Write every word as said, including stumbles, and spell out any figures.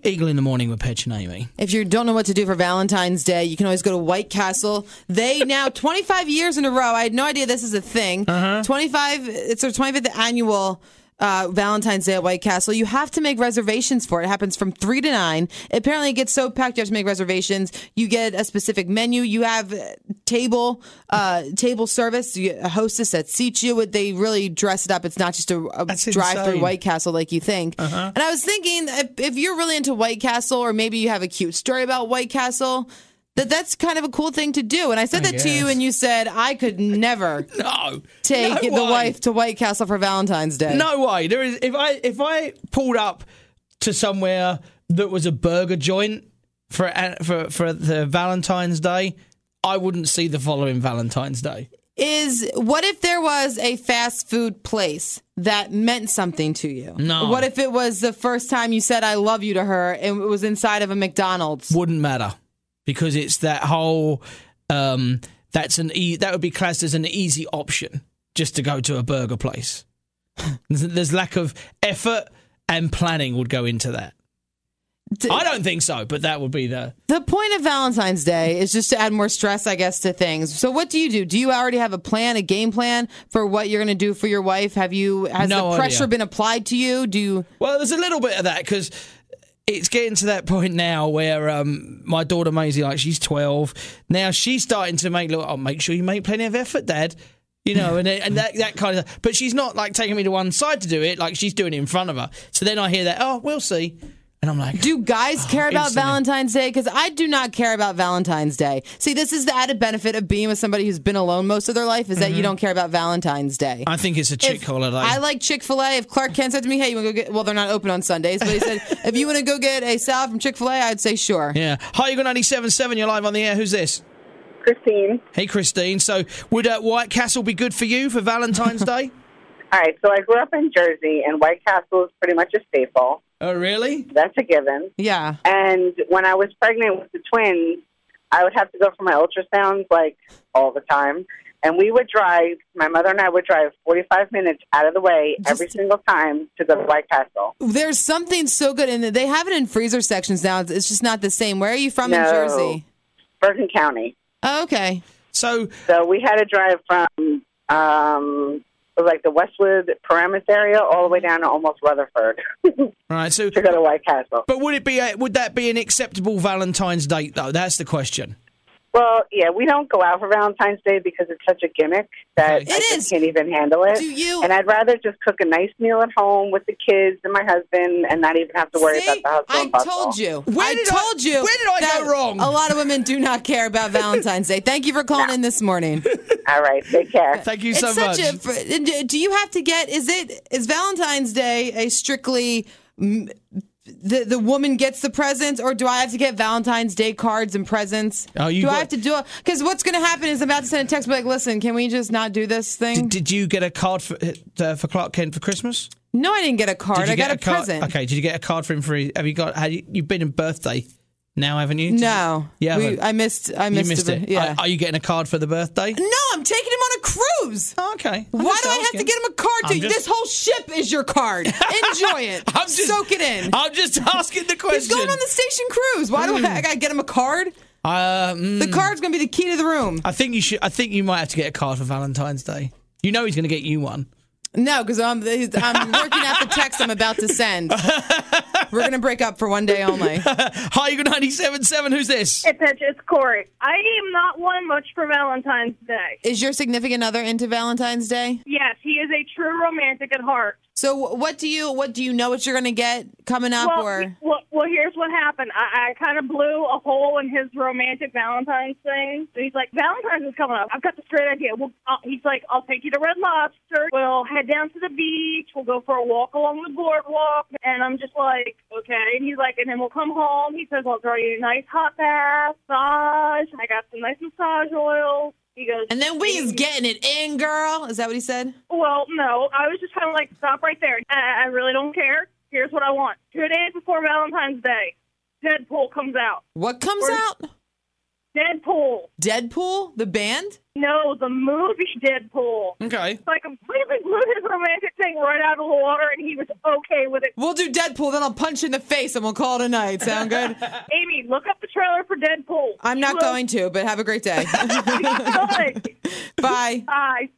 Eagle in the Morning with Petch and Amy. If you don't know what to do for Valentine's Day, you can always go to White Castle. They now, twenty-five years in a row, I had no idea this is a thing. Uh-huh. twenty-five, it's their twenty-fifth annual uh, Valentine's Day at White Castle. You have to make reservations for it. It happens from three to nine. Apparently, it gets so packed you have to make reservations. You get a specific menu. You have table uh, table service. You get a hostess that seats you. They really dress it up. It's not just a, a drive-through White Castle like you think. Uh-huh. And I was thinking, if, if you're really into White Castle, or maybe you have a cute story about White Castle, that that's kind of a cool thing to do. And I said I that to you, guess. and you said, I could never No, take no the way. wife to White Castle for Valentine's Day. No way. There is. If I if I pulled up to somewhere that was a burger joint for for for the Valentine's Day, I wouldn't see the following Valentine's Day. Is what if there was a fast food place that meant something to you? No. What if it was the first time you said I love you to her and it was inside of a McDonald's? Wouldn't matter, because it's that whole um, that's an e- that would be classed as an easy option just to go to a burger place. There's, there's lack of effort and planning would go into that. D- I don't think so, but that would be the. The point of Valentine's Day is just to add more stress, I guess, to things. So what do you do? Do you already have a plan, a game plan for what you're going to do for your wife? Have you, has No the pressure idea. been applied to you? Do you... Well, there's a little bit of that because it's getting to that point now where um, my daughter Maisie, like she's twelve now, she's starting to make look. Oh, make sure you make plenty of effort, Dad. You know, and and that that kind of. But she's not like taking me to one side to do it. Like she's doing it in front of her. So then I hear that. Oh, we'll see. And I'm like, do guys care oh, about instantly. Valentine's Day? Because I do not care about Valentine's Day. See, this is the added benefit of being with somebody who's been alone most of their life is that you don't care about Valentine's Day. I think it's a chick If- holiday. I like Chick-fil-A. If Clark Kent said to me, hey, you want to go get, well, they're not open on Sundays, but he said, if you want to go get a salad from Chick-fil-A, I'd say sure. Yeah. Hi, you got ninety-seven point seven. You're live on the air. Who's this? Christine. Hey, Christine. So would uh, White Castle be good for you for Valentine's Day? All right, so I grew up in Jersey, and White Castle is pretty much a staple. Oh, really? That's a given. Yeah. And when I was pregnant with the twins, I would have to go for my ultrasounds, like, all the time. And we would drive, my mother and I would drive forty-five minutes out of the way every Just- single time to go to White Castle. There's something so good in it. They have it in freezer sections now. It's just not the same. Where are you from in No. Jersey? Bergen County. Oh, okay. So, So we had to drive from, um, like, the Westwood Paramus area all the way down to almost Rutherford right. So, to go to White Castle. but would it be? A, would that be an acceptable Valentine's date though? That's the question. Well, yeah, we don't go out for Valentine's Day because it's such a gimmick that Okay. I It just is. can't even handle it. Do you- And I'd rather just cook a nice meal at home with the kids and my husband and not even have to worry See, about the hustle I and bustle. told you. Where I did I- told you. where did I that go wrong? A lot of women do not care about Valentine's Day. Thank you for calling in this morning. All right, take care. Thank you It's so such much. a. Do you have to get? Is it? Is Valentine's Day a strictly? mm, The the woman gets the presents, or do I have to get Valentine's Day cards and presents? Oh, you do got- I have to do it? Because what's going to happen is I'm about to send a text, be like, listen, can we just not do this thing? Did, did you get a card for uh, for Clark Kent for Christmas? no, I didn't get a card. Did you I get got a, card? present. Okay. Did you get a card for him for? His, have you got? Have you, you've been in birthday now, haven't you? No, Yeah. we, I missed. I You missed, missed a, it. Yeah. Are, are you getting a card for the birthday? no, I'm taking him on a cruise. Oh, okay. I'm Why just do I have asking. to get him a card? I'm To, just- this whole ship is your card. Enjoy it. I'm just, Soak it in. I'm just asking the question. He's going on the station cruise. Why do I, I got to get him a card? Uh, mm, The card's going to be the key to the room. I think you should. I think you might have to get a card for Valentine's Day. You know he's going to get you one. No, because I'm, I'm working out the text I'm about to send. We're going to break up for one day only. Hi, you got ninety-seven point seven. Who's this? Hey, Pitch, it's Corey. I am not one much for Valentine's Day. Is your significant other into Valentine's Day? Yes, he is a true romantic at heart. So what do you what do you know what you're going to get coming up? Well, or well, well, here's what happened. I, I kind of blew a hole in his romantic Valentine's thing. So he's like, Valentine's is coming up. I've got the great idea. Well, uh, he's like, I'll take you to Red Lobster. We'll head down to the beach. We'll go for a walk along the boardwalk. And I'm just like, okay. And he's like, and then we'll come home. He says, I'll throw you a nice hot bath, massage. I got some nice massage oils. He goes, and then we is getting it in, girl. Is that what he said? well, no, I was just kind of like, stop right there. I, I really don't care. Here's what I want. Two days before Valentine's Day, Deadpool comes out. What comes Or- out? Deadpool. Deadpool, the band? No, the movie Deadpool. Okay. So I completely blew his romantic thing right out of the water, and he was okay with it. We'll do Deadpool, then I'll punch you in the face and we'll call it a night. Sound good? Amy, look up the trailer for Deadpool. I'm not You will- going to, but have a great day. Good. Bye. Bye.